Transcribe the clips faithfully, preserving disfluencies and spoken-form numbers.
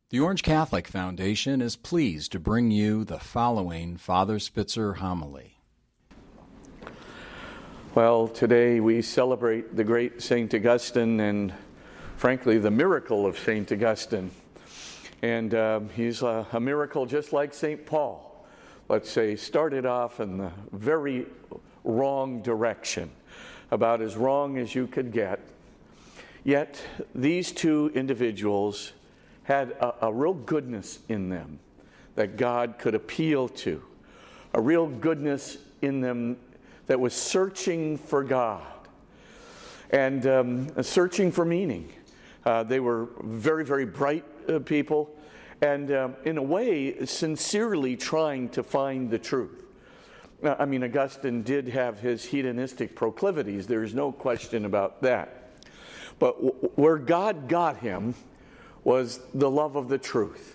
The Orange Catholic Foundation is pleased to bring you the following Father Spitzer homily. Well, today we celebrate the great Saint Augustine and, frankly, the miracle of Saint Augustine. And uh, he's a, a miracle just like Saint Paul. Let's say started off in the very wrong direction, about as wrong as you could get. Yet these two individuals had a, a real goodness in them that God could appeal to, a real goodness in them that was searching for God and um, searching for meaning. Uh, they were very, very bright uh, people and um, in a way sincerely trying to find the truth. Now, I mean, Augustine did have his hedonistic proclivities. There's no question about that. But w- where God got him was the love of the truth.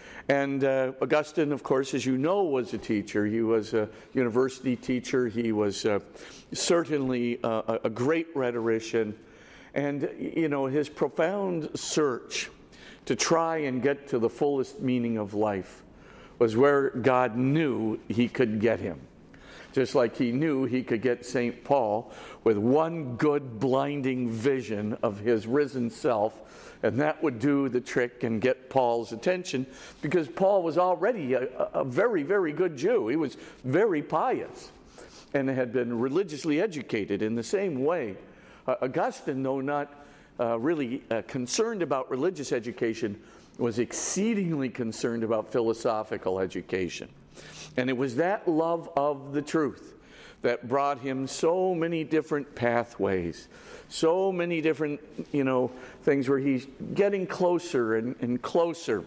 And uh, Augustine, of course, as you know, was a teacher. He was a university teacher. He was uh, certainly uh, a great rhetorician. And, you know, his profound search to try and get to the fullest meaning of life was where God knew he could get him. Just like he knew he could get Saint Paul with one good blinding vision of his risen self, and that would do the trick and get Paul's attention, because Paul was already a, a very, very good Jew. He was very pious and had been religiously educated in the same way. Uh, Augustine, though not uh, really uh, concerned about religious education, was exceedingly concerned about philosophical education. And it was that love of the truth that brought him so many different pathways, so many different, you know, things where he's getting closer and, and closer.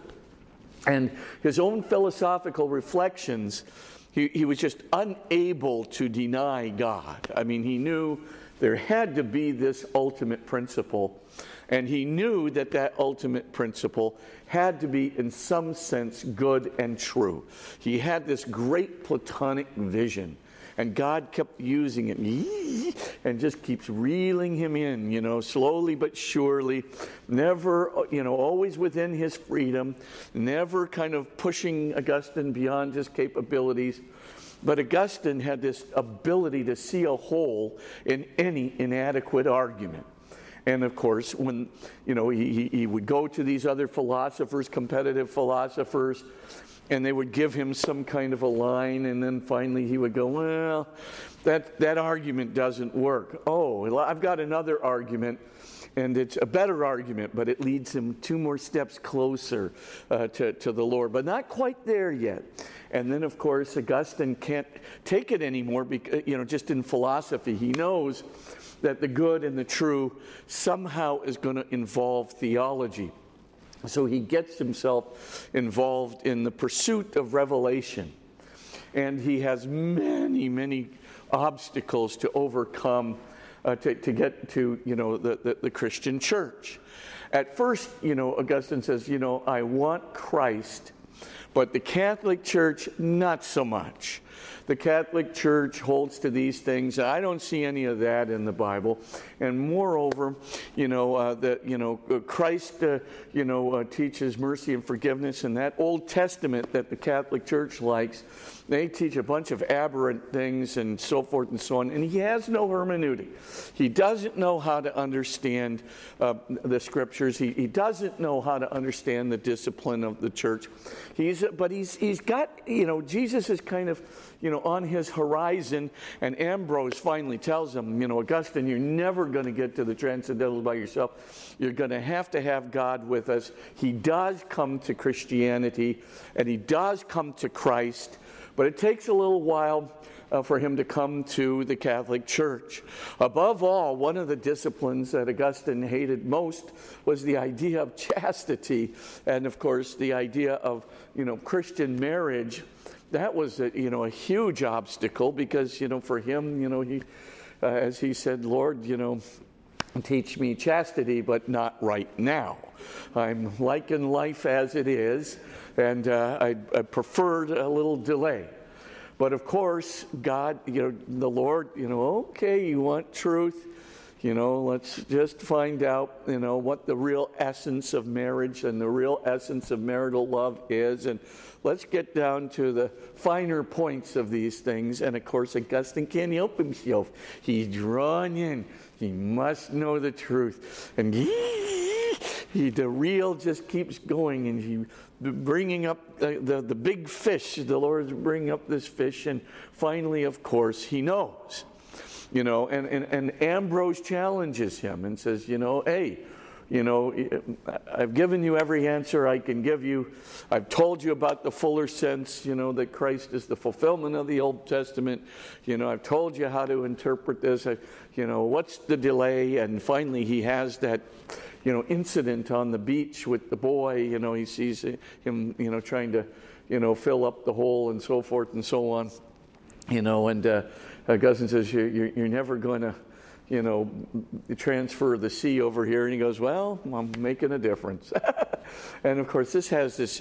And his own philosophical reflections, he, he was just unable to deny God. I mean, he knew there had to be this ultimate principle, and he knew that that ultimate principle had to be, in some sense, good and true. He had this great Platonic vision, and God kept using it and just keeps reeling him in, you know, slowly but surely, never, you know, always within his freedom, never kind of pushing Augustine beyond his capabilities. But Augustine had this ability to see a hole in any inadequate argument. And of course, when, you know, he, he would go to these other philosophers, competitive philosophers, and they would give him some kind of a line, and then finally he would go, well, that, that argument doesn't work. Oh, I've got another argument, and it's a better argument, but it leads him two more steps closer uh, to, to the Lord, but not quite there yet. And then, of course, Augustine can't take it anymore, because, you know, just in philosophy. He knows that the good and the true somehow is going to involve theology. So he gets himself involved in the pursuit of revelation. And he has many, many obstacles to overcome uh, to, to get to, you know, the, the, the Christian church. At first, you know, Augustine says, you know, I want Christ, but the Catholic Church, not so much. The Catholic Church holds to these things. I don't see any of that in the Bible. And moreover, you know, uh, that you know, Christ, uh, you know, uh, teaches mercy and forgiveness. And that Old Testament that the Catholic Church likes, they teach a bunch of aberrant things and so forth and so on. And he has no hermeneutic. He doesn't know how to understand uh, the Scriptures. He, he doesn't know how to understand the discipline of the church. He's, but he's he's got, you know, Jesus is kind of, you know, on his horizon, and Ambrose finally tells him, you know, Augustine, you're never going to get to the transcendental by yourself. You're going to have to have God with us. He does come to Christianity, and he does come to Christ, but it takes a little while uh, for him to come to the Catholic Church. Above all, one of the disciplines that Augustine hated most was the idea of chastity, and of course the idea of, you know, Christian marriage. That was a, you know, a huge obstacle, because, you know, for him, you know, he, uh, as he said, Lord, you know, teach me chastity, but not right now. I'm liking life as it is, and uh, I, I preferred a little delay. But of course, God, you know, the Lord, you know, okay, you want truth. You know, let's just find out, you know, what the real essence of marriage and the real essence of marital love is. And let's get down to the finer points of these things. And of course, Augustine can't help himself. He's drawn in. He must know the truth. And he, he the reel just keeps going. And he bringing up the, the, the big fish. The Lord's bringing up this fish. And finally, of course, he knows. You know, and, and, and Ambrose challenges him and says, you know, hey, you know, I've given you every answer I can give you. I've told you about the fuller sense, you know, that Christ is the fulfillment of the Old Testament. You know, I've told you how to interpret this. I, you know, what's the delay? And finally, he has that, you know, incident on the beach with the boy. You know, he sees him, you know, trying to, you know, fill up the hole and so forth and so on. You know, and uh, Augustine says, you're, you're, you're never going to, you know, transfer the sea over here. And he goes, well, I'm making a difference. And of course, this has this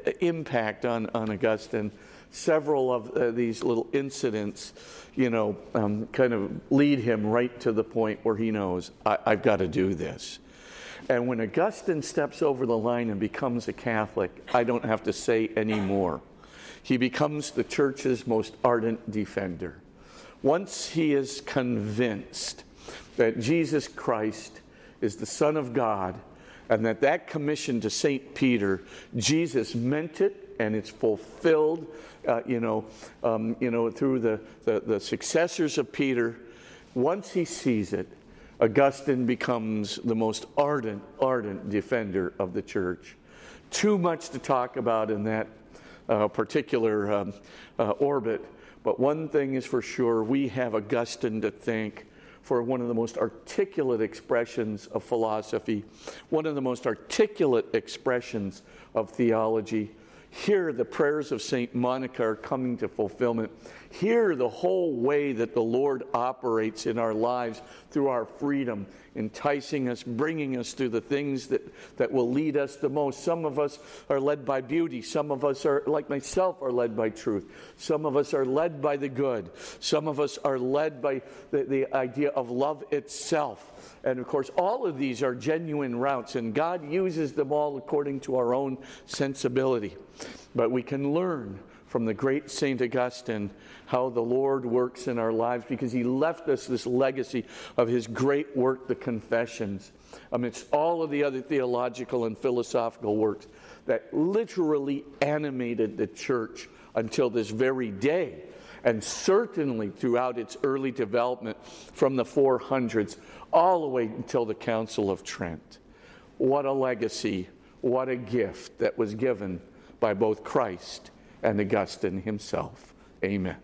impact on, on Augustine. Several of uh, these little incidents, you know, um, kind of lead him right to the point where he knows, I, I've got to do this. And when Augustine steps over the line and becomes a Catholic, I don't have to say any more. He becomes the church's most ardent defender. Once he is convinced that Jesus Christ is the Son of God and that that commission to Saint Peter, Jesus meant it and it's fulfilled, uh, you know, um, you know, through the, the, the successors of Peter, once he sees it, Augustine becomes the most ardent, ardent defender of the church. Too much to talk about in that Uh, particular um, uh, orbit, but one thing is for sure, we have Augustine to thank for one of the most articulate expressions of philosophy, one of the most articulate expressions of theology. Here, the prayers of Saint Monica are coming to fulfillment. Here, the whole way that the Lord operates in our lives through our freedom, enticing us, bringing us to the things that, that will lead us the most. Some of us are led by beauty. Some of us are, like myself, are led by truth. Some of us are led by the good. Some of us are led by the, the idea of love itself. And of course, all of these are genuine routes, and God uses them all according to our own sensibility. But we can learn from the great Saint Augustine how the Lord works in our lives, because he left us this legacy of his great work, the Confessions, amidst all of the other theological and philosophical works that literally animated the church until this very day, and certainly throughout its early development from the four hundreds all the way until the Council of Trent. What a legacy, what a gift that was given by both Christ and Augustine himself. Amen.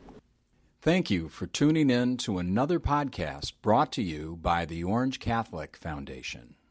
Thank you for tuning in to another podcast brought to you by the Orange Catholic Foundation.